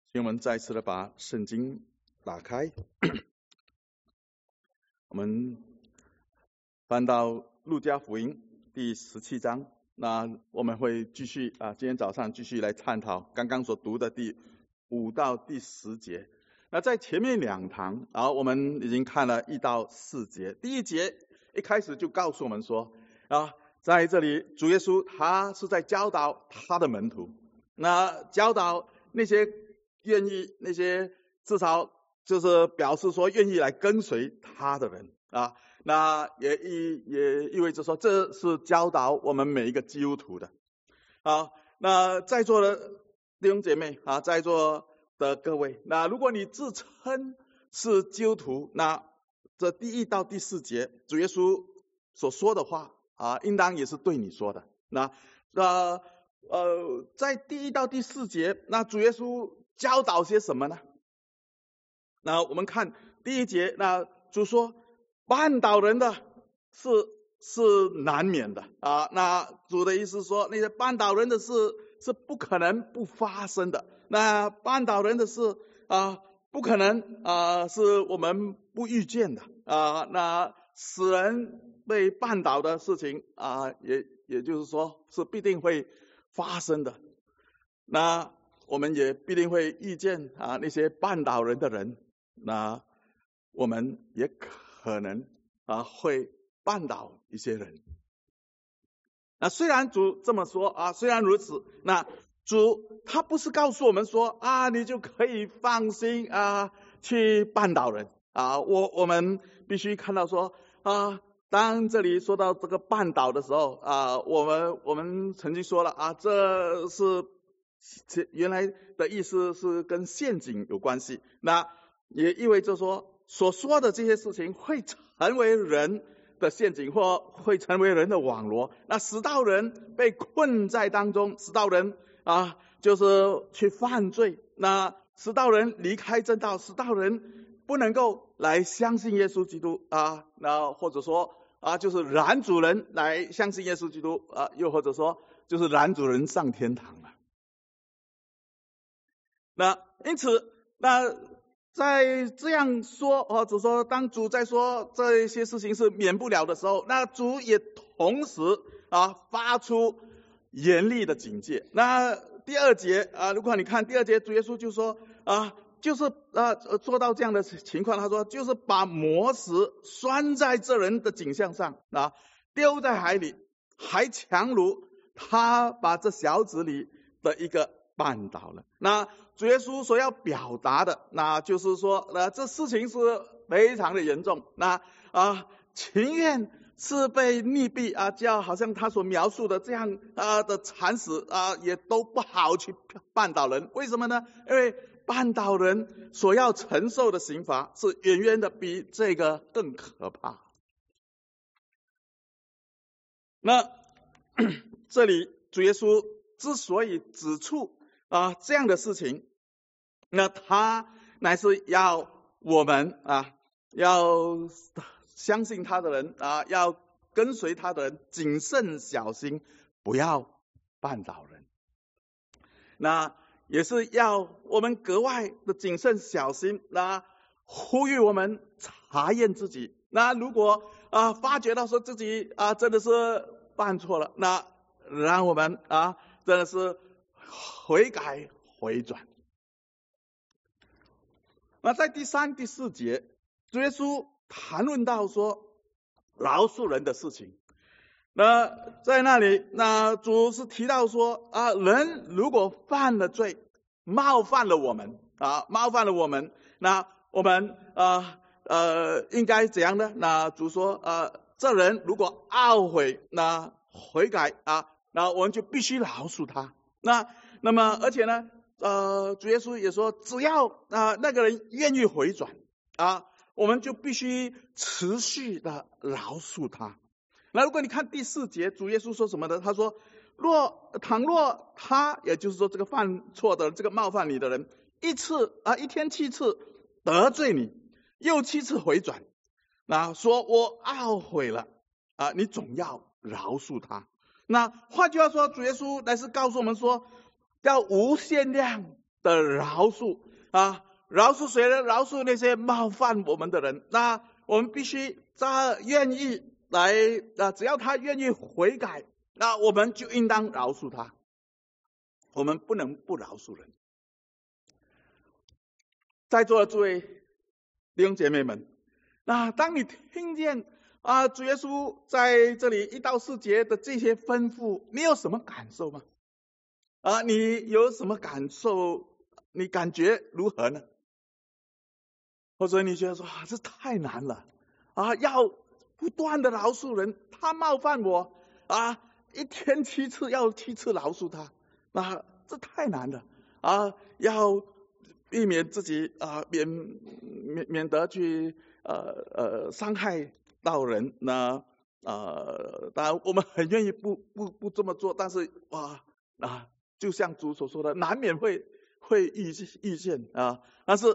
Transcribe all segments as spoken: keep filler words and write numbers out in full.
请我们再次的把圣经打开，我们翻到路加福音第十七章。那我们会继续啊，今天早上继续来探讨刚刚所读的第五到第十节。那在前面两堂啊，我们已经看了一到四节。第一节一开始就告诉我们说啊，在这里主耶稣他是在教导他的门徒，那教导那些愿意那些至少就是表示说愿意来跟随他的人啊，那也意也意味着说这是教导我们每一个基督徒的啊。那在座的弟兄姐妹啊，在座的各位，那如果你自称是基督徒，那这第一到第四节主耶稣所说的话啊，应当也是对你说的。那呃呃，在第一到第四节，那主耶稣教导些什么呢？那我们看第一节，那主说绊倒人的是是难免的啊。那主的意思说，那些绊倒人的事是不可能不发生的。那绊倒人的事啊，不可能啊是我们不预见的啊。那使人被绊倒的事情啊，也也就是说是必定会发生的。那我们也必定会遇见啊那些绊倒人的人，那我们也可能啊会绊倒一些人。那虽然主这么说啊，虽然如此，那主他不是告诉我们说啊你就可以放心啊去绊倒人啊。我我们必须看到说啊，当这里说到这个绊倒的时候啊，我们我们曾经说了啊，这是原来的意思是跟陷阱有关系，那也意味着说所说的这些事情会成为人的陷阱，或会成为人的网罗，那使到人被困在当中，使到人啊就是去犯罪，那使到人离开正道，使到人不能够来相信耶稣基督啊，那或者说啊就是拦阻人来相信耶稣基督啊，又或者说就是拦阻人上天堂了。那因此，那在这样说，或者说当主在说这些事情是免不了的时候，那主也同时啊发出严厉的警戒。那第二节啊，如果你看第二节，主耶稣就说啊，就是啊做到这样的情况，他说就是把磨石拴在这人的颈项上啊，丢在海里，还强如他把这小子里的一个绊倒了。那主耶稣所要表达的，那就是说，那这事情是非常的严重。那啊，情愿是被溺毙啊，叫好像他所描述的这样啊的惨死啊，也都不好去绊倒人。为什么呢？因为绊倒人所要承受的刑罚是远远的比这个更可怕。那这里主耶稣之所以指出啊这样的事情，那他乃是要我们啊要相信他的人啊，要跟随他的人谨慎小心，不要绊倒人。那也是要我们格外的谨慎小心，那呼吁我们查验自己。那如果啊发觉到说自己啊真的是犯错了，那让我们啊真的是悔改回转。那在第三、第四节，主耶稣谈论到说饶恕人的事情。那在那里，那主是提到说啊，人如果犯了罪，冒犯了我们啊，冒犯了我们，那我们呃呃应该怎样呢？那主说呃，这人如果懊悔，那悔改啊，那我们就必须饶恕他。那那么而且呢？呃，主耶稣也说，只要啊、呃、那个人愿意回转啊，我们就必须持续的饶恕他。那如果你看第四节，主耶稣说什么呢？他说，若倘若他，也就是说这个犯错的这个冒犯你的人，一次啊一天七次得罪你，又七次回转，那说我懊悔了啊，你总要饶恕他。那换句话说，主耶稣乃是告诉我们说，要无限量的饶恕啊，饶恕谁呢？饶恕那些冒犯我们的人。那我们必须在愿意来啊，只要他愿意悔改，那我们就应当饶恕他。我们不能不饶恕人。在座的诸位弟兄姐妹们，那当你听见啊主耶稣在这里一到四节的这些吩咐，你有什么感受吗？啊，你有什么感受？你感觉如何呢？或者你觉得说啊，这太难了啊，要不断的饶恕人，他冒犯我啊，一天七次要七次饶恕他，那这太难了啊，要避免自己啊免免免得去呃呃伤害到人。那呃当然我们很愿意不不不这么做，但是哇啊，就像主所说的，难免会会遇遇见啊，但是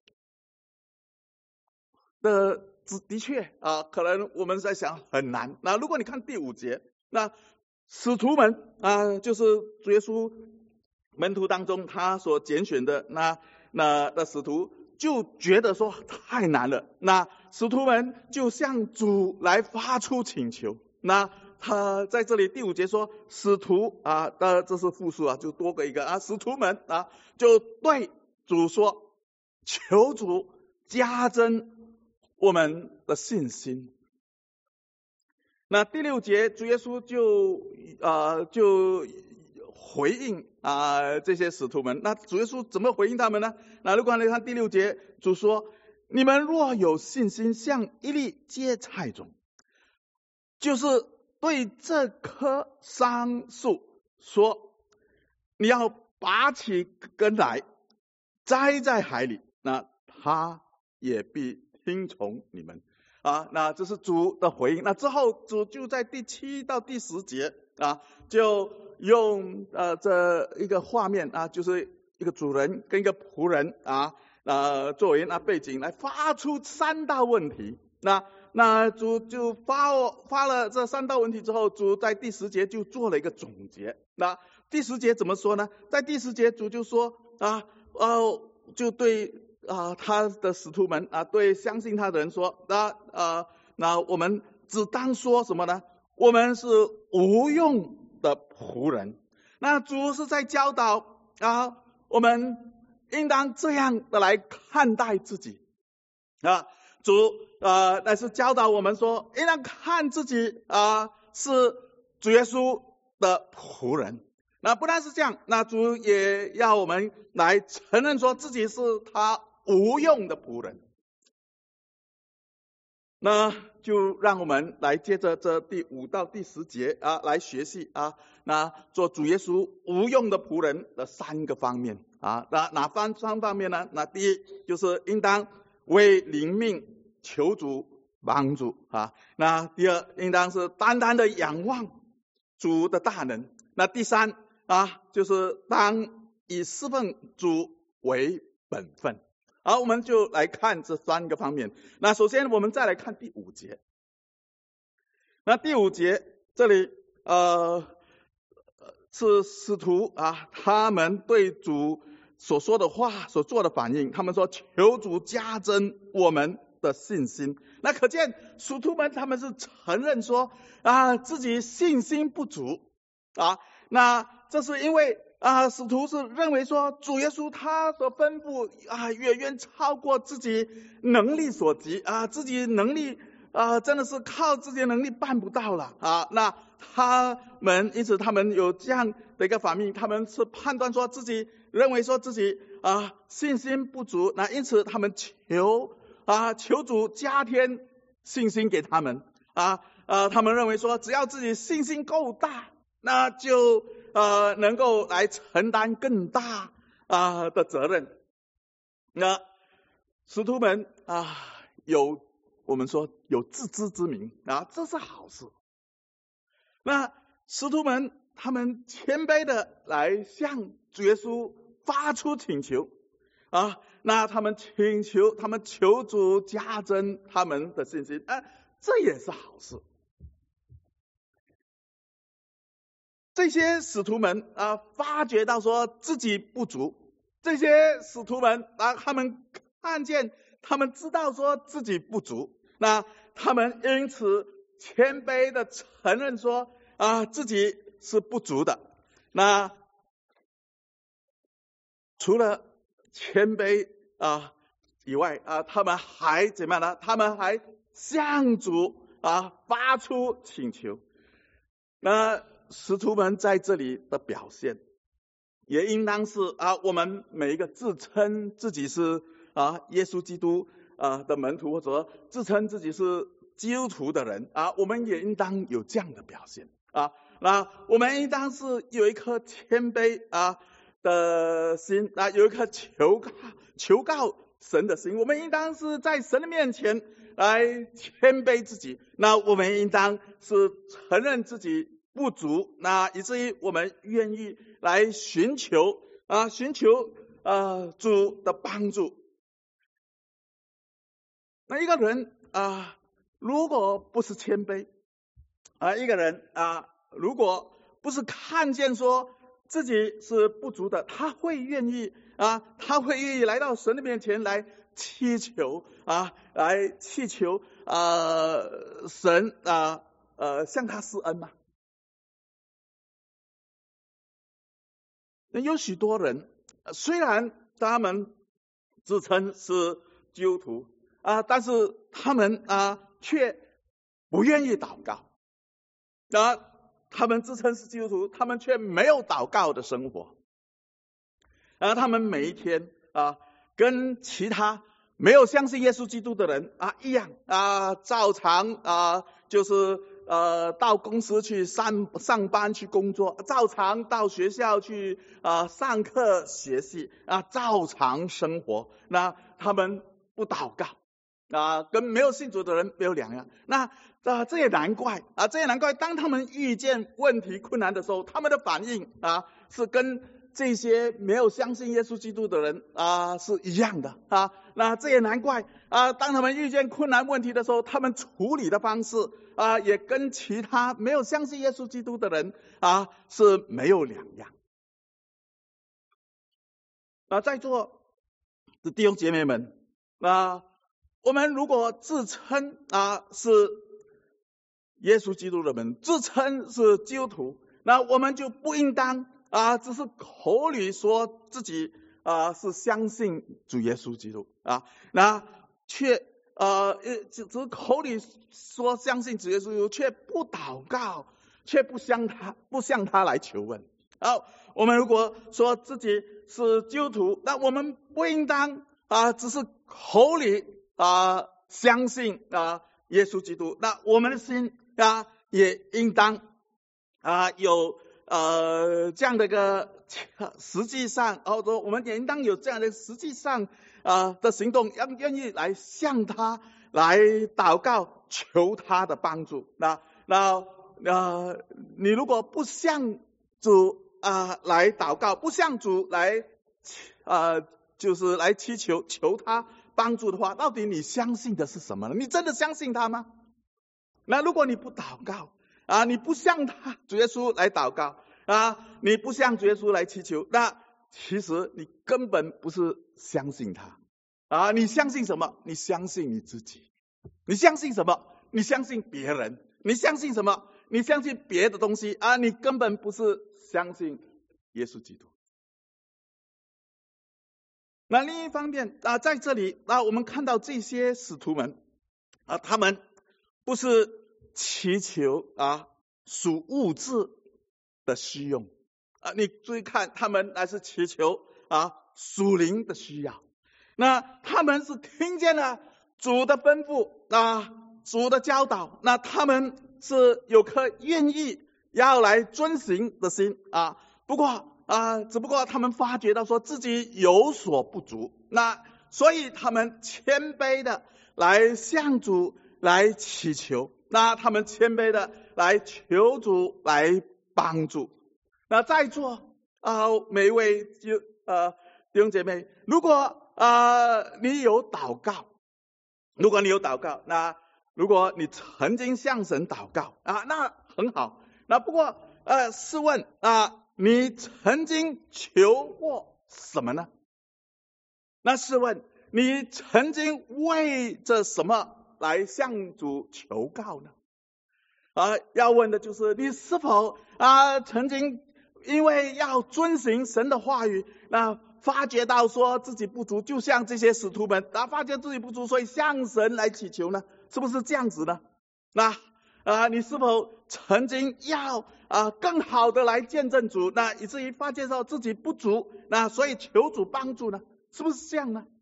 的的确啊，可能我们在想很难。那如果你看第五节，那使徒们啊，就是主耶稣门徒当中他所拣选的那那的使徒，就觉得说太难了。那使徒们就向主来发出请求。那他在这里第五节说，使徒啊，的这是复数啊，就多个一个啊，使徒们啊，就对主说，求主加增我们的信心。那第六节主耶稣就呃就回应啊、呃、这些使徒们。那主耶稣怎么回应他们呢？那如果你看第六节，主说，你们若有信心像一粒芥菜种，就是对这棵桑树说，你要拔起根来栽在海里，那他也必听从你们啊。那这是主的回应。那之后主就在第七到第十节啊，就用呃这一个画面啊，就是一个主人跟一个仆人啊呃作为那背景来发出三大问题。那那主就发发了这三道问题之后，主在第十节就做了一个总结。那第十节怎么说呢？在第十节主就说啊呃就对啊、呃、他的使徒们啊、呃、对相信他的人说，那呃那我们只当说什么呢？我们是无用的仆人。那主是在教导啊，我们应当这样的来看待自己啊。主呃，但是教导我们说，应当看自己啊、呃、是主耶稣的仆人。那不但是这样，那主也要我们来承认说自己是他无用的仆人。那就让我们来接着这第五到第十节啊来学习啊，那做主耶稣无用的仆人的三个方面啊。那哪方三方面呢？那第一就是应当为灵命求主帮助啊。那第二应当是单单的仰望主的大能。那第三啊，就是当以侍奉主为本分。好，我们就来看这三个方面。那首先我们再来看第五节。那第五节这里呃是使徒啊，他们对主所说的话所做的反应。他们说求主加增我们的信心。那可见使徒们他们是承认说啊自己信心不足啊。那这是因为啊，使徒是认为说主耶稣他所吩咐啊，远远超过自己能力所及啊，自己能力啊真的是靠自己的能力办不到了啊。那他们因此他们有这样的一个反应，他们是判断说自己认为说自己啊信心不足，那因此他们求啊求主加添信心给他们啊啊，他们认为说只要自己信心够大，那就呃能够来承担更大啊、呃、的责任。那使徒们啊有我们说有自知之明啊，这是好事。那使徒们他们谦卑的来向主耶稣发出请求啊，那他们请求他们求主加增他们的信心，啊，这也是好事。这些使徒们啊，发觉到说自己不足， 这些使徒们啊，他们看见，他们知道说自己不足，那他们因此谦卑的承认说啊自己是不足的。那除了谦卑啊以外啊，他们还怎么样呢？他们还向主啊发出请求。那使徒们在这里的表现，也应当是啊，我们每一个自称自己是啊耶稣基督啊的门徒，或者自称自己是基督徒的人啊，我们也应当有这样的表现啊。那我们应当是有一颗谦卑啊的心啊，有一颗求告求告神的心。我们应当是在神的面前来谦卑自己，那我们应当是承认自己不足，那以至于我们愿意来寻求啊，寻求呃主的帮助。那一个人啊，如果不是谦卑啊，一个人啊，如果不是看见说自己是不足的，他会愿意啊，他会愿意来到神的面前来祈求啊，来祈求啊，神啊呃向他施恩吗？有许多人，虽然他们自称是基督徒啊，但是他们啊却不愿意祷告啊，他们自称是基督徒，他们却没有祷告的生活，而他们每一天啊跟其他没有相信耶稣基督的人啊一样啊，照常啊就是呃到公司去上上班去工作，照常到学校去啊上课学习啊，照常生活。那他们不祷告啊，跟没有信主的人没有两样。那啊这也难怪啊，这也难怪，当他们遇见问题困难的时候，他们的反应啊是跟这些没有相信耶稣基督的人啊是一样的啊。那这也难怪啊，当他们遇见困难问题的时候，他们处理的方式啊也跟其他没有相信耶稣基督的人啊是没有两样。啊，在座的弟兄姐妹们啊，我们如果自称啊是耶稣基督的门，自称是基督徒，那我们就不应当啊只是口里说自己啊是相信主耶稣基督啊，那却呃只只是口里说相信主耶稣基督，却不祷告，却不向他不向他来求问。好，我们如果说自己是基督徒，那我们不应当啊只是口里啊相信啊耶稣基督，那我们的心啊也应当啊有呃这样的一个实际上，或者我们也应当有这样的实际上啊的行动，要愿意来向他来祷告，求他的帮助。那那呃你如果不向主啊来祷告，不向主来啊就是来祈求求他帮助的话，到底你相信的是什么呢？你真的相信他吗？那如果你不祷告啊，你不向他主耶稣来祷告啊，你不向主耶稣来祈求，那其实你根本不是相信他啊。你相信什么？你相信你自己。你相信什么？你相信别人。你相信什么？你相信别的东西啊。你根本不是相信耶稣基督。那另一方面啊，在这里啊，我们看到这些使徒们啊，他们不是祈求啊属物质的需用啊，你注意看，他们乃是祈求啊属灵的需要。那他们是听见了主的吩咐啊，主的教导，那他们是有颗愿意要来遵行的心啊。不过啊，只不过他们发觉到说自己有所不足，那所以他们谦卑的来向主来祈求，那他们谦卑的来求主来帮助。那在座啊每一位就呃弟兄姐妹，如果啊你有祷告，如果你有祷告，那如果你曾经向神祷告啊，那很好。那不过呃试问啊，你曾经求过什么呢？ 那试问你曾经为着什么来向主求告呢？啊，要问的就是你是否啊曾经因为要遵行神的话语，那发觉到说自己不足，就像这些使徒们，啊发觉自己不足，所以向神来祈求呢？是不是这样子呢？那啊，你是否曾经要啊更好的来见证主，那以至于发觉到自己不足，那所以求主帮助呢？是不是这样呢？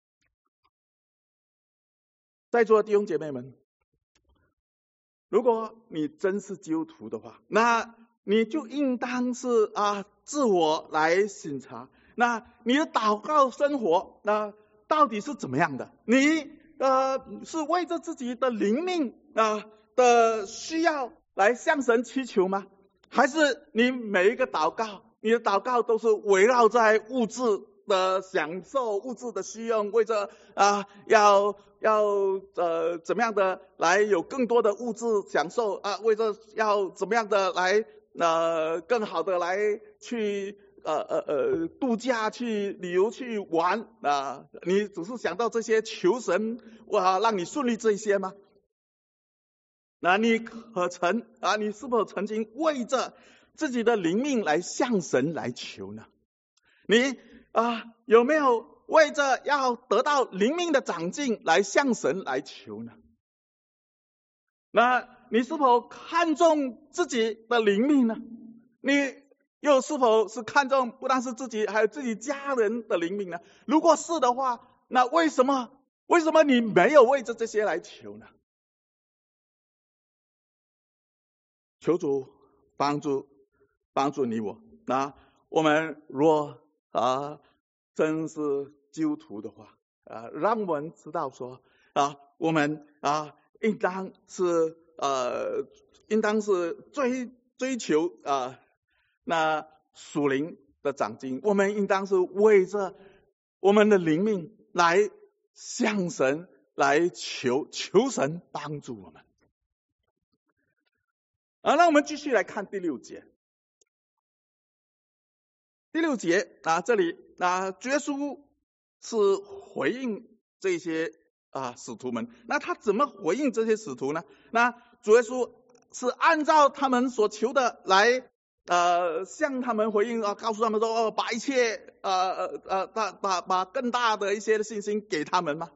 在座的弟兄姐妹们，如果你真是基督徒的话，那你就应当是啊自我来审查，那你的祷告生活那到底是怎么样的？你呃是为着自己的灵命啊的需要来向神祈求吗？还是你每一个祷告，你的祷告都是围绕在物质的享受、物质的需用，为着啊要要呃怎么样的来有更多的物质享受啊，为着要怎么样的来呃更好的来去呃呃呃度假、去旅游、去玩啊？你只是想到这些求神哇让你顺利这些吗？那你可曾啊？你是否曾经为着自己的灵命来向神来求呢？你啊有没有为着要得到灵命的长进来向神来求呢？那你是否看重自己的灵命呢？你又是否是看重不但是自己，还有自己家人的灵命呢？如果是的话，那为什么为什么你没有为着这些来求呢？求主帮助帮助你我。那我们若啊真是基督徒的话啊，让我们知道说啊，我们啊应当是呃应当是追追求啊那属灵的长进，我们应当是为着我们的灵命来向神来求求神帮助我们。啊，那我们继续来看第六节。第六节啊，这里啊，主耶稣是回应这些啊使徒们。那他怎么回应这些使徒呢？那主耶稣是按照他们所求的来呃向他们回应啊，告诉他们说哦，把一切呃呃把把把更大的一些的信心给他们吗？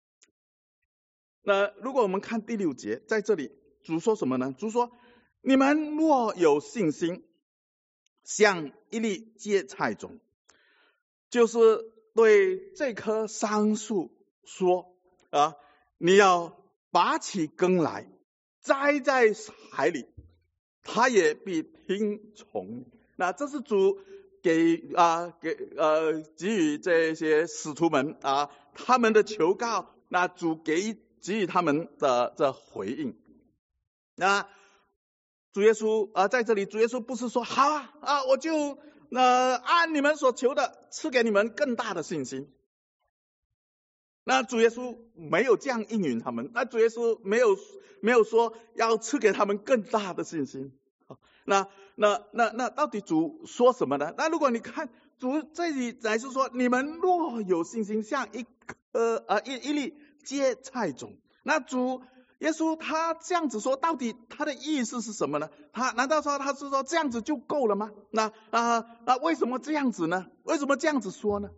那如果我们看第六节，在这里主说什么呢？主说，你们若有信心，像一粒芥菜种，就是对这棵桑树说啊，你要拔起根来，栽在海里，它也必听从你。那这是主给啊给呃给予这些使徒们啊他们的求告，那主给给予他们的这回应。那主耶稣啊、呃，在这里主耶稣不是说好啊啊，我就呃按你们所求的赐给你们更大的信心。那主耶稣没有这样应允他们，那主耶稣没有没有说要赐给他们更大的信心。那那那那到底主说什么呢？那如果你看主这里来是说，你们若有信心，像一颗呃一一粒芥菜种。那主耶稣他这样子说，到底他的意思是什么呢？他难道说他是说这样子就够了吗？那啊啊为什么这样子呢？为什么这样子说呢？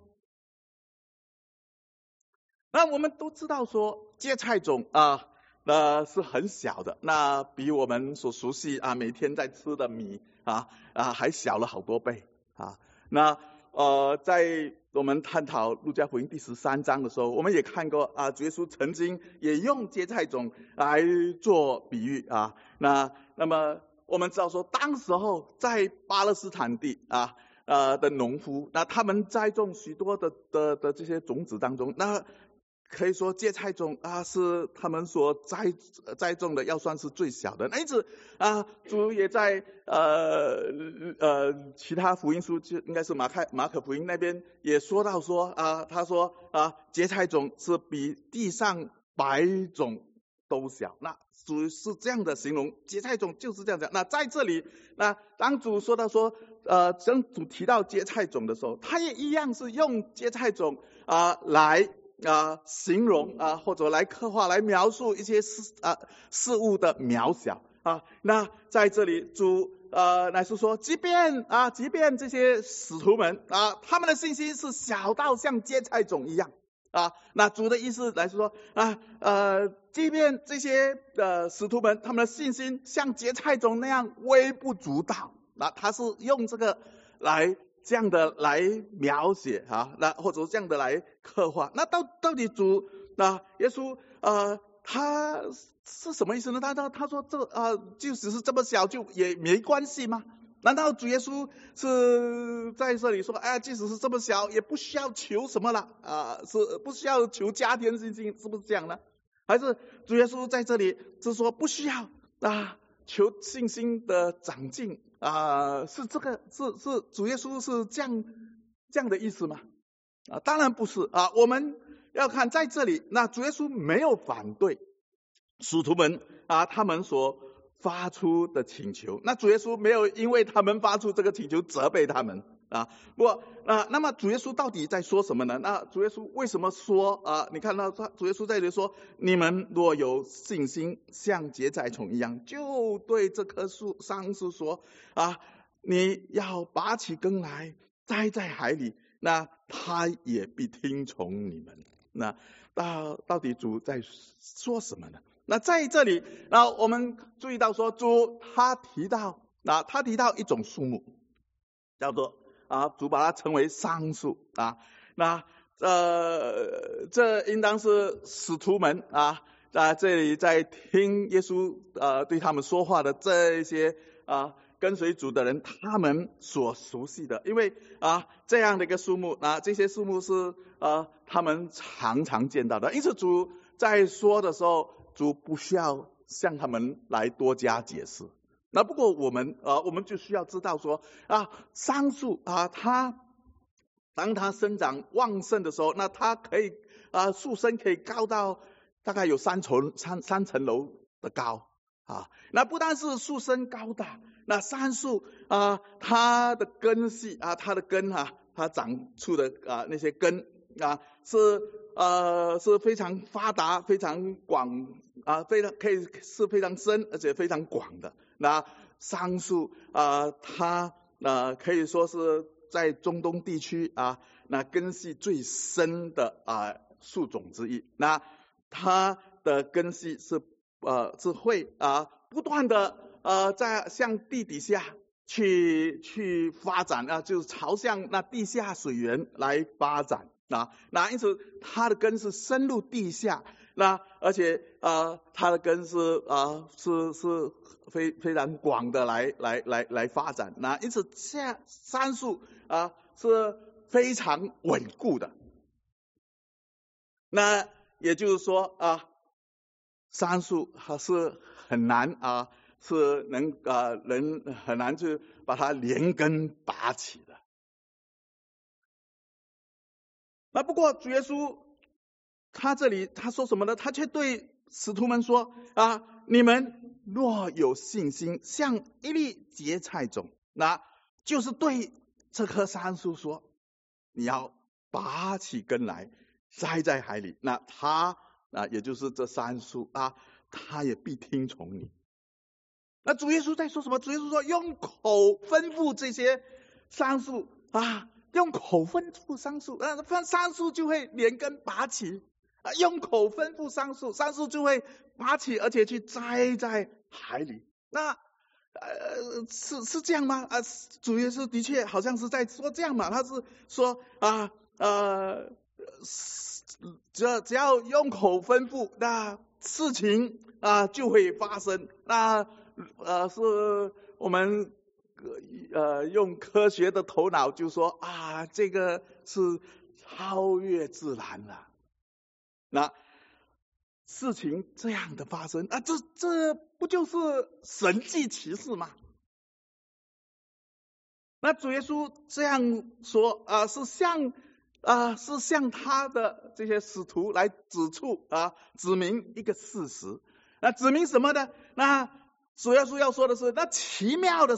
那我们都知道说芥菜种啊那是很小的，那比我们所熟悉啊每天在吃的米啊啊还小了好多倍啊。那呃在我们探讨路加福音第十三章的时候，我们也看过啊，主耶稣曾经也用芥菜种来做比喻啊。那那么我们知道说，当时候在巴勒斯坦地啊呃的农夫，那他们栽种许多的的的这些种子当中，那可以说芥菜种啊是他们所栽栽种的要算是最小的。那因此啊，主也在呃呃其他福音书，就应该是马太马可福音那边也说到说啊，他说啊芥菜种是比地上百种都小。那主是这样的形容，芥菜种就是这样讲。那在这里，那当主说到说呃，当主提到芥菜种的时候，他也一样是用芥菜种啊、呃、来啊、呃、形容啊、呃、或者来刻画、来描述一些事啊、呃、事物的渺小啊。那在这里主呃乃是说，即便啊即便这些使徒们啊，他们的信心是小到像芥菜种一样啊，那主的意思来说啊呃，即便这些呃使徒们他们的信心像芥菜种那样微不足道。那他是用这个来这样的来描写啊，那或者这样的来刻画。那到到底主啊耶稣呃他是什么意思呢？他他他说这呃就只是这么小就也没关系吗？难道主耶稣是在这里说，哎，即使是这么小，也不需要求什么了啊、呃？是不需要求加添信心，是不是这样呢？还是主耶稣在这里是说不需要啊？求信心的长进啊、呃，是这个是是主耶稣是这样这样的意思吗？啊，当然不是啊。我们要看在这里，那主耶稣没有反对使徒们啊他们所发出的请求，那主耶稣没有因为他们发出这个请求责备他们啊。不过啊，那么主耶稣到底在说什么呢？那主耶稣为什么说啊？你看到他主耶稣在这里说，你们若有信心像芥菜种一样，就对这棵树桑树说啊，你要拔起根来栽在海里，那他也必听从你们。那到到底主在说什么呢？那在这里，那我们注意到说，主他提到，那他提到一种树木，叫做啊，主把它称为桑树啊。那呃，这应当是使徒们啊，在这里在听耶稣呃对他们说话的这些啊跟随主的人，他们所熟悉的，因为啊这样的一个树木啊，这些树木是呃他们常常见到的，因此主在说的时候，主不需要向他们来多加解释。那不过我们呃我们就需要知道说啊，桑树啊，它当它生长旺盛的时候，那它可以啊树身可以高到大概有三层三三层楼的高啊。那不但是树身高大，那杉树啊，它的根系啊，它的根啊，它长出的啊那些根啊，是呃是非常发达、非常广啊，非常可以是非常深而且非常广的。那桑树啊，它呃可以说是在中东地区啊，那根系最深的啊树种之一。那它的根系是呃是会啊不断的呃在向地底下去去发展啊，就是朝向那地下水源来发展啊。那因此它的根是深入地下，那而且呃它的根是啊、呃、是是非非常广的来来来来发展。那因此下杉树啊是非常稳固的。那也就是说啊，杉树还是很难啊，是能啊人很难去把它连根拔起的。那不过主耶稣他这里他说什么呢？他却对使徒们说啊，你们若有信心像一粒芥菜种，那就是对这棵杉树说，你要拔起根来栽在海里，那他啊也就是这杉树啊，他也必听从你。那主耶稣在说什么？主耶稣说用口吩咐这些杉树啊，用口吩咐杉树，那杉树就会连根拔起啊，用口吩咐杉树，杉树就会拔起，而且去栽在海里。那呃是是这样吗？啊，主耶稣的确好像是在说这样嘛，他是说啊呃只要只要用口吩咐，那事情啊就会发生。那呃是我们呃用科学的头脑就说啊，这个是超越自然了。那事情这样的发生啊，这这不就是神迹奇事吗？那主耶稣这样说啊，是向啊是向他的这些使徒来指出啊，指明一个事实。那指明什么呢？那主耶稣要说的是，那奇妙的是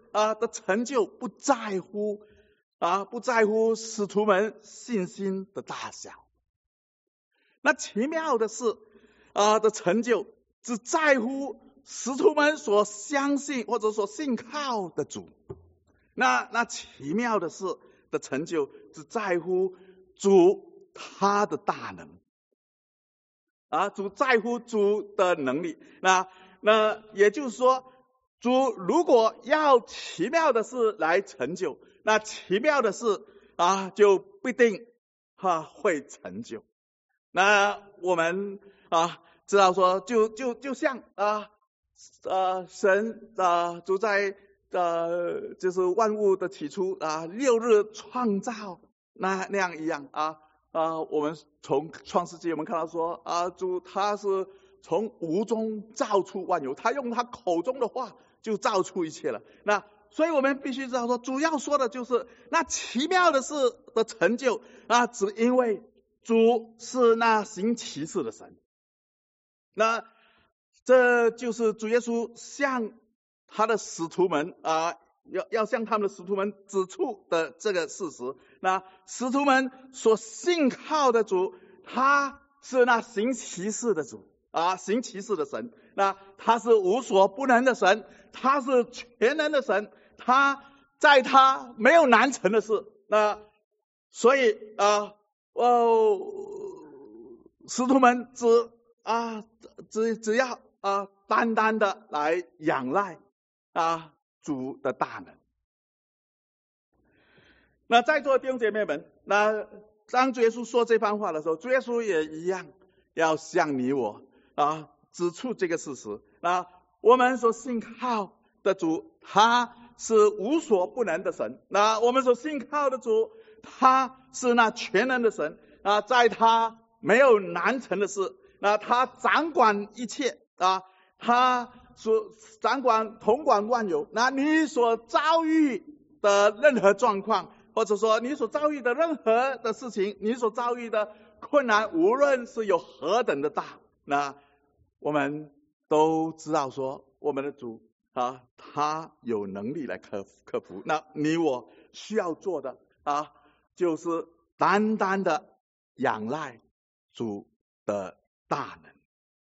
啊的成就不在乎啊不在乎使徒们信心的大小。那奇妙的是啊的成就只在乎使徒们所相信或者所信靠的主。那那奇妙的是的成就只在乎主他的大能啊，主在乎主的能力。那那也就是说，主如果要奇妙的事来成就，那奇妙的事啊就必定啊会成就。那我们啊知道说，就就就像啊呃神啊主在呃就是万物的起初啊六日创造那那样一样啊啊我们从创世纪我们看到说啊主他是从无中造出万有，他用他口中的话就造出一切了。那所以我们必须知道说，主要说的就是那奇妙的事的成就啊，只因为主是那行奇事的神。那这就是主耶稣向他的使徒们啊，要要向他们的使徒们指出的这个事实。那使徒们所信靠的主，他是那行奇事的主啊，行奇事的神。那他是无所不能的神，他是全能的神，他在他没有难成的事。那所以啊哦，使徒们只啊只只要啊单单的来仰赖啊主的大能。那在座的弟兄姐妹们，那当主耶稣说这番话的时候，主耶稣也一样要向你我啊指出这个事实。那我们所信靠的主，他是无所不能的神。那我们所信靠的主，他是那全能的神啊，在他没有难成的事。那他掌管一切啊，他所掌管统管万有。那你所遭遇的任何状况，或者说你所遭遇的任何的事情，你所遭遇的困难，无论是有何等的大，那我们都知道说，我们的主啊，他有能力来克服克服。那你我需要做的啊，就是单单的仰赖主的大能。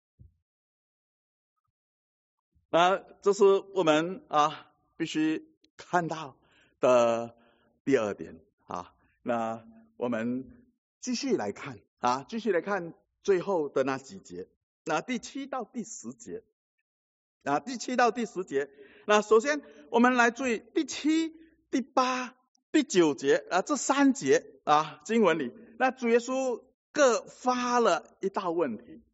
那这是我们啊必须看到的第二点啊。那我们继续来看啊，继续来看最后的那几节。那第七到第十节啊，第七到第十节。那首先我们来注意第七、第八、第九节啊，这三节啊经文里，那主耶稣各发了一道问题。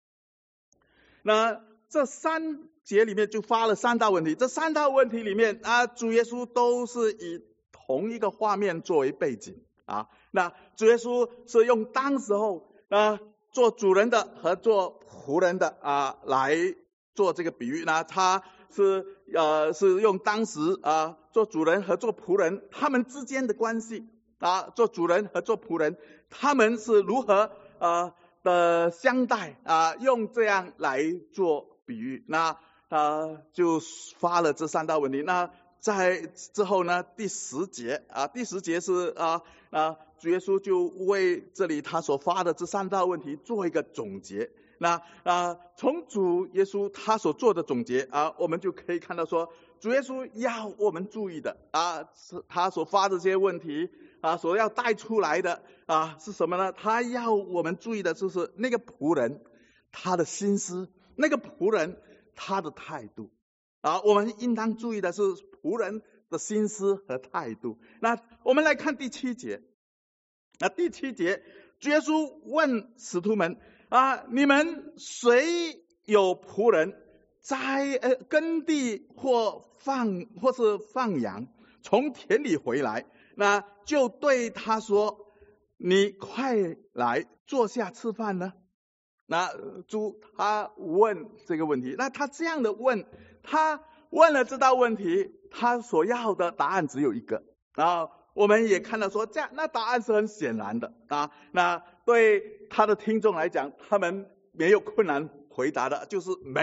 那这三节里面就发了三道问题，这三道问题里面啊，主耶稣都是以同一个画面作为背景啊。那主耶稣是用当时候啊做主人的和做仆人的啊来做这个比喻。那他是呃是用当时啊做主人和做仆人他们之间的关系啊，做主人和做仆人他们是如何呃的相待啊，用这样来做比喻。那啊就发了这三道问题。那在之后呢，第十节啊，第十节是啊啊主耶稣就为这里他所发的这三道问题做一个总结。那啊从主耶稣他所做的总结啊，我们就可以看到说，主耶稣要我们注意的啊，是他所发的这些问题啊，所要带出来的啊是什么呢？他要我们注意的就是那个仆人他的心思，那个仆人他的态度啊，我们应当注意的是仆人的心思和态度。那我们来看第七节。那第七节，主耶稣问使徒们啊，你们谁有仆人在呃耕地或放或是放羊，从田里回来，那就对他说，你快来坐下吃饭呢？那主他问这个问题，那他这样的问，他问了这道问题，他所要的答案只有一个。然后我们也看到说，这样那答案是很显然的啊。那对他的听众来讲，他们没有困难回答的，就是没有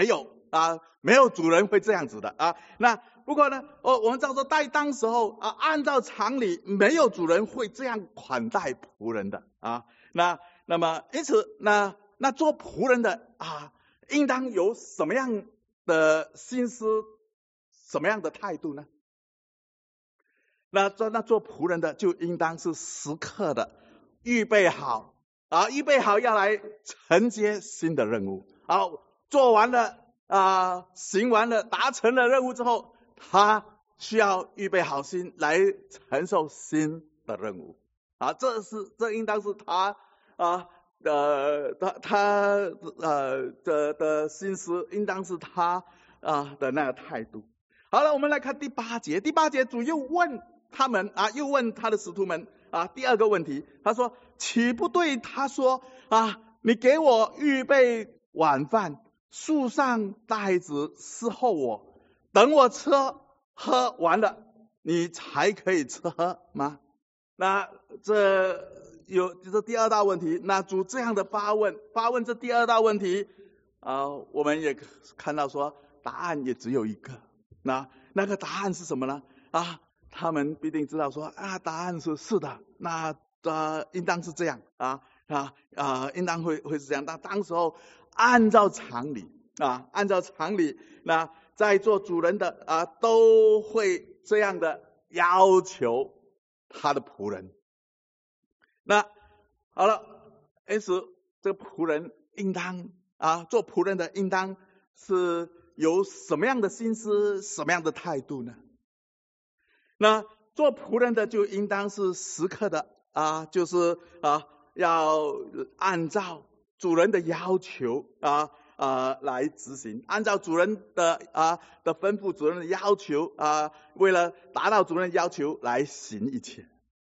啊，没有主人会这样子的啊。那不过呢，哦，我们知道说在当时候啊，按照常理，没有主人会这样款待仆人的啊。那那么因此，那那做仆人的啊，应当有什么样的心思，什么样的态度呢？那做那做仆人的就应当是时刻的预备好啊，预备好要来承接新的任务。好，做完了啊，行完了，达成了任务之后，他需要预备好心来承受新的任务啊。这是这应当是他啊的他他呃的的心思，应当是他啊的那个态度。好了，我们来看第八节。第八节主又问他们啊，又问他的使徒们啊，第二个问题，他说：岂不对他说啊，你给我预备晚饭，束上带子伺候我，等我吃喝完了，你才可以吃喝吗？那这有这第二大问题。那主这样的发问，发问这第二大问题啊，我们也看到说答案也只有一个。那那个答案是什么呢？啊，他们必定知道说啊，答案是是的，那呃应当是这样啊啊啊，应当会会是这样。那当时候按照常理啊，按照常理，那在做主人的啊都会这样的要求他的仆人。那好了，因此这个仆人应当啊，做仆人的应当是有什么样的心思，什么样的态度呢？那做仆人的就应当是时刻的啊，就是啊，要按照主人的要求啊啊来执行，按照主人的啊的吩咐，主人的要求啊，为了达到主人的要求来行一切。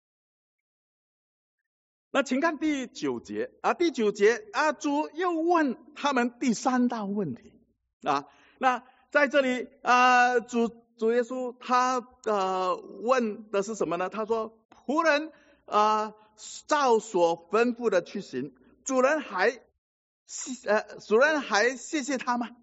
那请看第九节啊，第九节啊，主又问他们第三道问题啊。那在这里啊，主主耶稣他呃问的是什么呢？他说：仆人啊，照所吩咐的去行，主人还呃主人还谢谢他吗？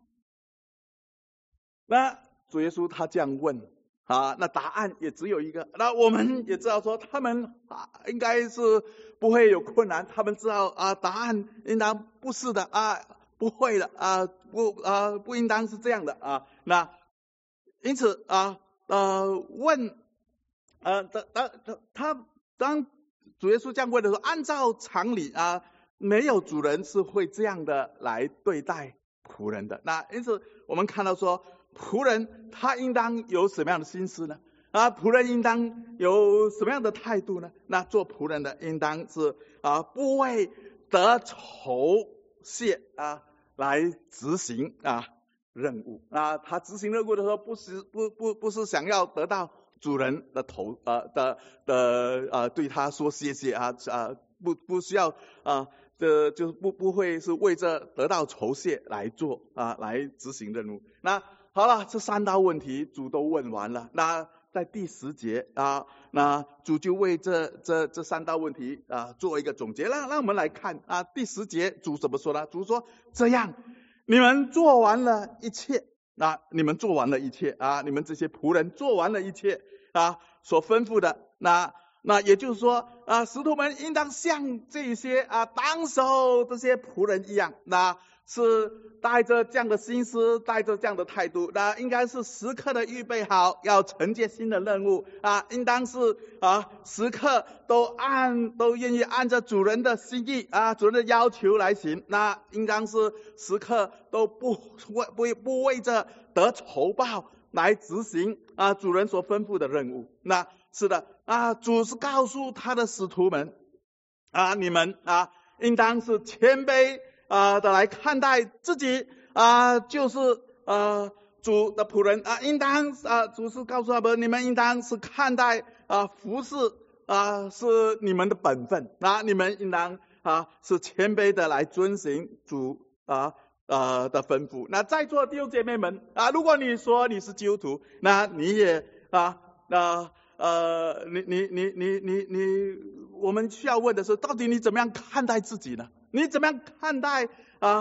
那主耶稣他这样问啊，那答案也只有一个。那我们也知道说，他们啊应该是不会有困难，他们知道啊，答案应当不是的啊。不会的啊，不啊，不应当是这样的啊。那因此啊，呃，问呃，当当他当主耶稣这样问的时候，按照常理啊，没有主人是会这样的来对待仆人的。那因此我们看到说，仆人他应当有什么样的心思呢？啊，仆人应当有什么样的态度呢？那做仆人的应当是啊，不为得酬谢啊。来执行啊任务啊，他执行任务的时候，不是不不不是想要得到主人的头呃的的呃对他说谢谢啊啊不不需要啊这就不不会是为着得到酬谢来做啊来执行任务。那好了，这三道问题主都问完了。那在第十节啊，那主就为这这这三道问题啊做一个总结。让让我们来看啊，第十节主怎么说呢？主说：这样，你们做完了一切，那你们做完了一切啊，你们这些仆人做完了一切啊所吩咐的，那那也就是说啊，使徒们应当像这些啊当时候这些仆人一样，那是带着这样的心思，带着这样的态度，那应该是时刻的预备好要承接新的任务啊，应当是啊时刻都按都愿意按照主人的心意啊，主人的要求来行。那应当是时刻都不为不不为着得酬报来执行啊主人所吩咐的任务。那是的啊，主是告诉他的使徒们啊，你们啊应当是谦卑啊的来看待自己啊，就是呃主的仆人啊，应当啊主是告诉他们，你们应当是看待啊服侍啊是你们的本分啊，你们应当啊是谦卑的来遵行主啊呃的吩咐。那在座的弟兄姐妹们啊，如果你说你是基督徒，那你也啊那呃你你你你你你，我们需要问的是，到底你怎么样看待自己呢？你怎么样看待啊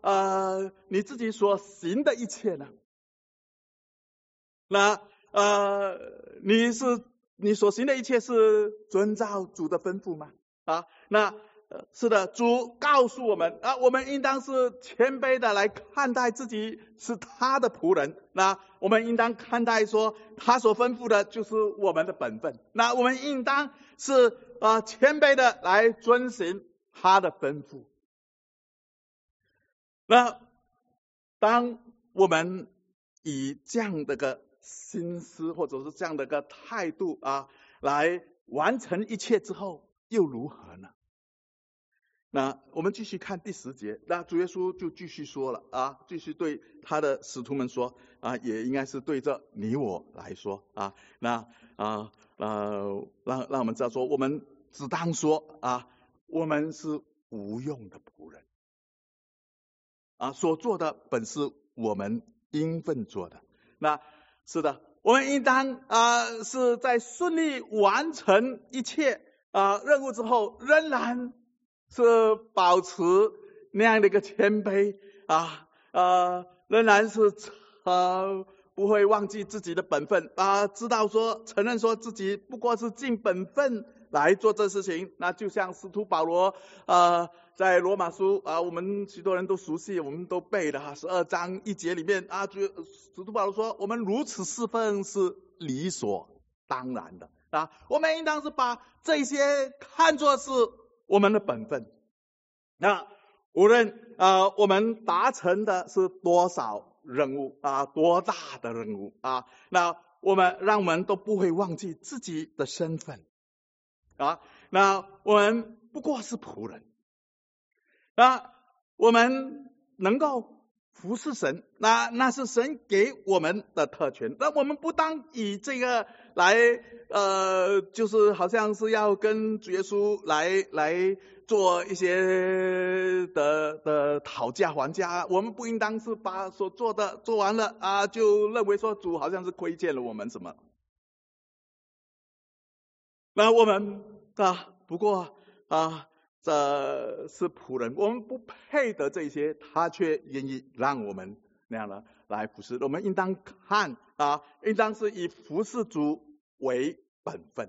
呃你自己所行的一切呢？那呃你是你所行的一切是遵照主的吩咐吗？啊，那呃是的，主告诉我们啊，我们应当是谦卑的来看待自己是他的仆人。那我们应当看待说他所吩咐的就是我们的本分。那我们应当是啊、呃、谦卑的来遵行他的吩咐。那当我们以这样的个心思或者是这样的个态度啊来完成一切之后，又如何呢？那我们继续看第十节，那主耶稣就继续说了啊，继续对他的使徒们说啊，也应该是对着你我来说啊，那啊呃让让我们知道说，我们只当说啊，我们是无用的仆人啊，所做的本是我们应分做的。那是的，我们应当啊是在顺利完成一切啊任务之后，仍然是保持那样的一个谦卑啊，呃，仍然是呃不会忘记自己的本分啊，知道说承认说自己不过是尽本分来做这事情。那就像使徒保罗呃在罗马书啊，我们许多人都熟悉，我们都背的哈，十二章一节里面啊，主使徒保罗说，我们如此侍奉是理所当然的啊，我们应当是把这些看作是我们的本分。那无论啊我们达成的是多少任务啊，多大的任务啊，那我们让我们都不会忘记自己的身份啊，那我们不过是仆人。那我们能够服侍神，那那是神给我们的特权。那我们不当以这个来呃，就是好像是要跟主耶稣来来做一些的的讨价还价。我们不应当是把所做的做完了啊，就认为说主好像是亏欠了我们什么。那我们啊，不过啊。这是仆人，我们不配得这些，他却愿意让我们那样的来服侍。我们应当看啊，应当是以服侍主为本分。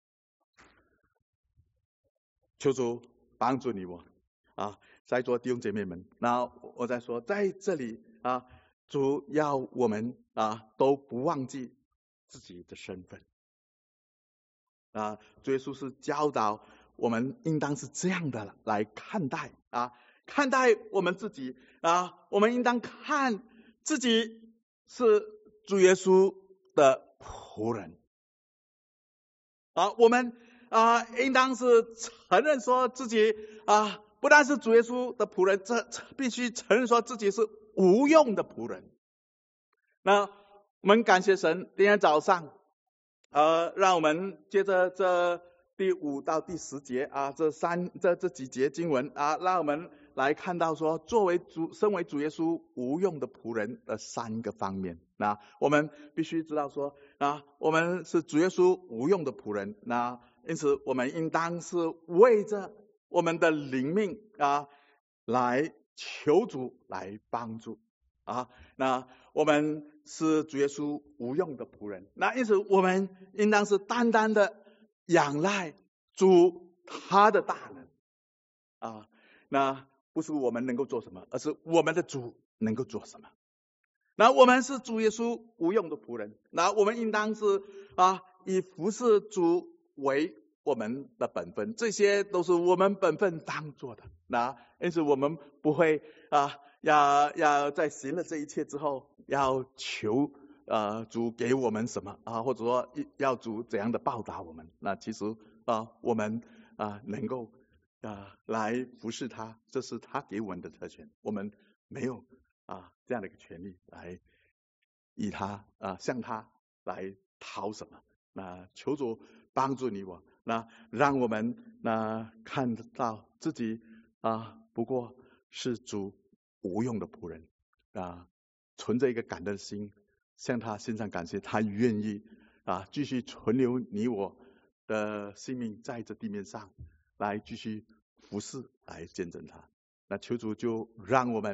求主帮助你我啊，在座弟兄姐妹们。那我再说，在这里啊，主要我们啊都不忘记自己的身份啊。主耶稣是教导我们应当是这样的来看待啊，看待我们自己啊，我们应当看自己是主耶稣的仆人啊，我们啊应当是承认说自己啊不但是主耶稣的仆人，这必须承认说自己是无用的仆人。那我们感谢神，今天早上呃让我们接着这第五到第十节啊，这三这这几节经文啊，让我们来看到说，作为主身为主耶稣无用的仆人的三个方面。那我们必须知道说啊，我们是主耶稣无用的仆人，那因此我们应当是为着我们的灵命啊来求主来帮助啊。那我们是主耶稣无用的仆人，那因此我们应当是单单的仰赖主他的大能啊，那不是我们能够做什么，而是我们的主能够做什么。那我们是主耶稣无用的仆人，那我们应当是啊以服侍主为我们的本分，这些都是我们本分当做的。那因此我们不会啊要要在行了这一切之后，要求呃主给我们什么啊，或者说要主怎样的报答我们。那其实啊我们啊能够啊来服侍他，这是他给我们的特权，我们没有啊这样的一个权利来以他啊向他来讨什么。那求主帮助你我，那让我们那看到自己啊不过是主无用的仆人啊，存着一个感恩的心，向他献上感谢，他愿意啊继续存留你我的性命在这地面上，来继续服侍，来见证他。那求主就让我们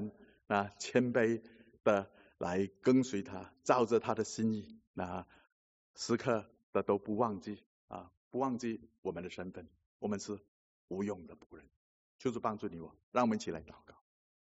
那谦卑的来跟随他，照着他的心意，那时刻的都不忘记啊，不忘记我们的身份，我们是无用的仆人。求主帮助你我，让我们一起来祷告。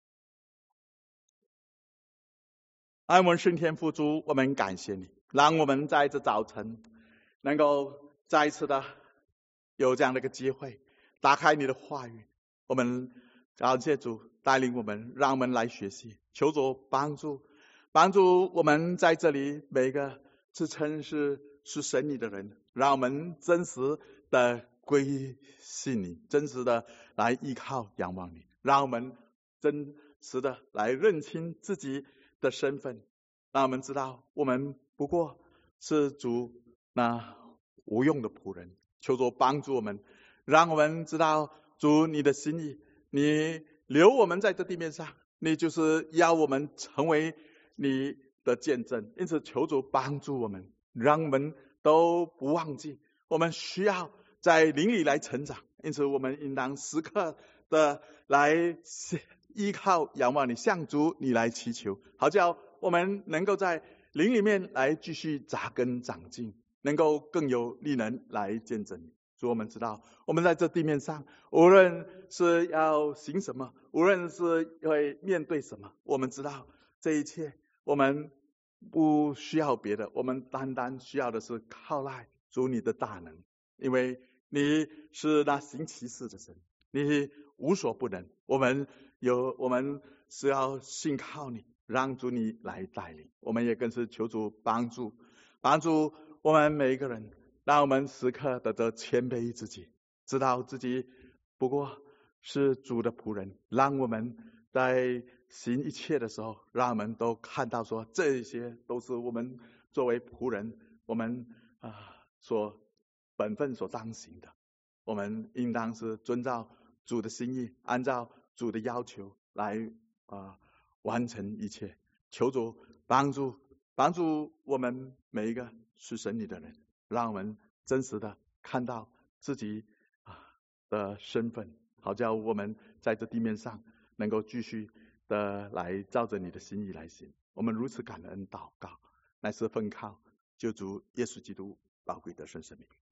爱我们圣天父主，我们感谢你，让我们在这早晨能够再一次的有这样的一个机会，打开你的话语。我们感谢主带领我们，让我们来学习，求主帮助帮助我们在这里每个自称是是神你的人，让我们真实的归信你，真实的来依靠仰望你，让我们真实的来认清自己的身份，让我们知道我们不过是主那无用的仆人。求主帮助我们，让我们知道主你的心意，你留我们在这地面上，你就是要我们成为你的见证。因此求主帮助我们，让我们都不忘记我们需要在灵里来成长。因此我们应当时刻的来依靠仰望你，向主你来祈求，好叫我们能够在灵里面来继续扎根长进，能够更有力能来见证你。主，我们知道我们在这地面上无论是要行什么，无论是会面对什么，我们知道这一切我们不需要别的，我们单单需要的是靠赖主你的大能，因为你是那行奇事的神，你无所不能。我们有我们是要信靠你，让主你来带领。我们也更是求主帮助帮助我们每一个人，让我们时刻的得谦卑自己，知道自己不过是主的仆人，让我们在行一切的时候，让我们都看到说这些都是我们作为仆人我们啊所本分所当行的。我们应当是遵照主的心意，按照主的要求来啊完成一切。求主帮助帮助我们每一个是神你的人，让我们真实的看到自己啊的身份，好叫我们在这地面上能够继续的来照着你的心意来行。我们如此感恩祷告，乃是奉靠救主耶稣基督宝贵的圣生命。